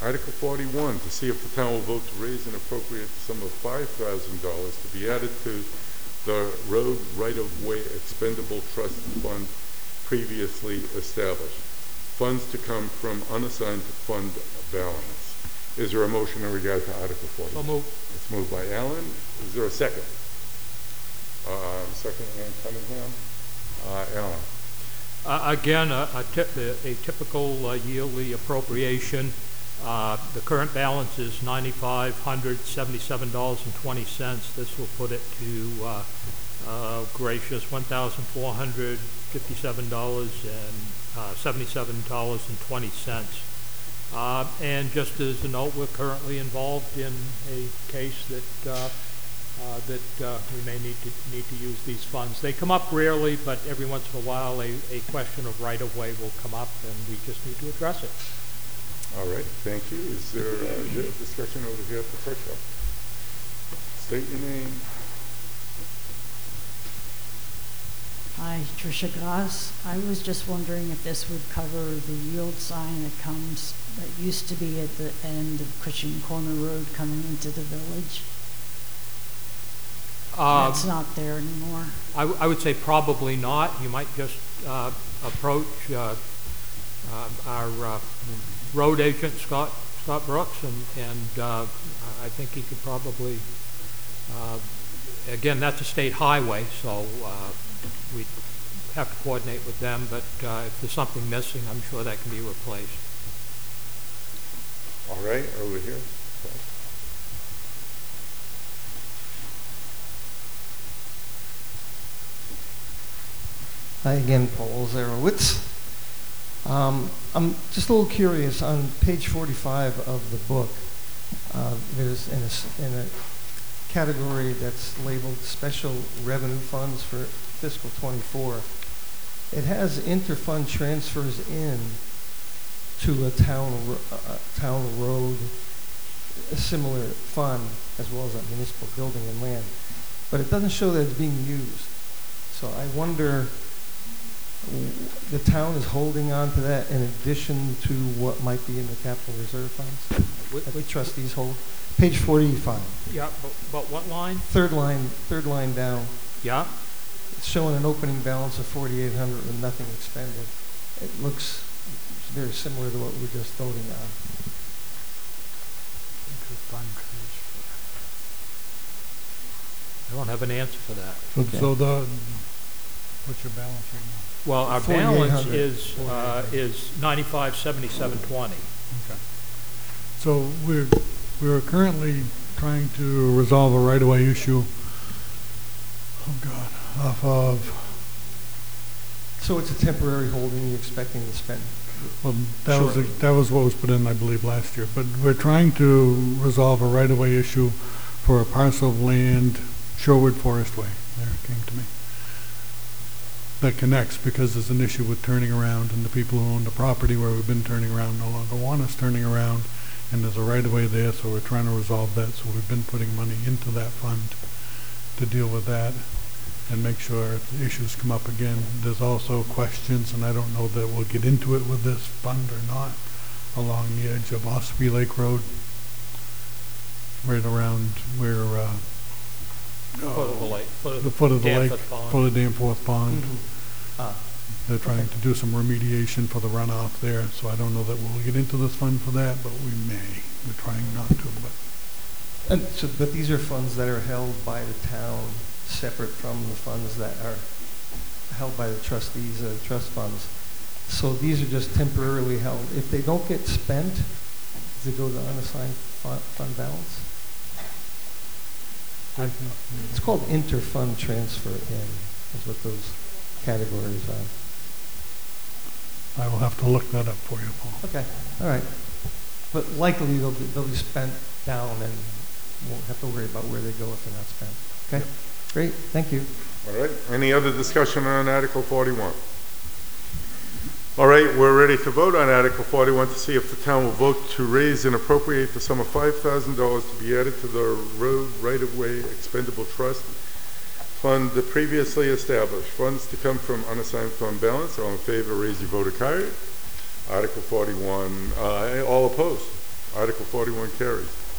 Article 41, to see if the town will vote to raise and appropriate the sum of $5,000 to be added to the road right-of-way expendable trust fund previously established. Funds to come from unassigned fund balance. Is there a motion in regard to Article 41? So moved. It's moved by Allen. Is there a second? Second, Ann Cunningham. Alan. Again, a typical yearly appropriation. The current balance is $9,577.20. This will put it to gracious $1,457.77.20. And just as a note, we're currently involved in a case that we may need to use these funds. They come up rarely, but every once in a while a question of right-of-way will come up, and we just need to address it. All right, thank you. Is there a discussion over here at the first show? State your name. Hi, Tricia Goss. I was just wondering if this would cover the yield sign that used to be at the end of Cushing Corner Road coming into the village. It's not there anymore. I would say probably not. You might just approach our road agent, Scott Brooks, and I think he could probably, again, that's a state highway, so we'd have to coordinate with them, but if there's something missing, I'm sure that can be replaced. All right, over here. Okay. Hi again, Paul Zarowitz. I'm just a little curious. On page 45 of the book, there's in a category that's labeled Special Revenue Funds for fiscal 24. It has interfund transfers in to a town road, a similar fund, as well as a municipal building and land, but it doesn't show that it's being used. So I wonder, the town is holding on to that in addition to what might be in the capital reserve funds that the trustees hold. Page 45. Yeah, but what line? Third line down. Yeah. It's showing an opening balance of 4,800 with nothing expended. It looks very similar to what we're just voting on. Interfund transfer. I don't have an answer for that. Okay. So what's your balance right now? Well, our balance is 957720. Okay. So we're currently trying to resolve a right-of-way issue. Oh God, off of. So it's a temporary holding. You're expecting to spend. Well, that was what was put in, I believe, last year. But we're trying to resolve a right-of-way issue for a parcel of land, Sherwood Forest Way. There it came to me. That connects, because there's an issue with turning around, and the people who own the property where we've been turning around no longer want us turning around, and there's a right-of-way there, so we're trying to resolve that. So we've been putting money into that fund to deal with that and make sure if the issues come up again. There's also questions, and I don't know that we'll get into it with this fund or not, along the edge of Ospey Lake Road, right around where Foot of the lake. the foot of the lake, foot of Danforth Pond. Mm-hmm. They're trying to do some remediation for the runoff there, so I don't know that we'll get into this fund for that, but we may. We're trying not to, but. And so, but these are funds that are held by the town, separate from the funds that are held by the trustees of the trust funds. So these are just temporarily held. If they don't get spent, does it go to unassigned fund balance? It's called interfund transfer in, is what those categories are. I will have to look that up for you, Paul. Okay, all right. But likely they'll be spent down, and won't have to worry about where they go if they're not spent. Okay, great, thank you. All right, any other discussion on Article 41? All right, we're ready to vote on Article 41 to see if the town will vote to raise and appropriate the sum of $5,000 to be added to the road right-of-way expendable trust fund previously established. Funds to come from unassigned fund balance. All in favor, raise your voter card. Article 41. All opposed? Article 41 carries.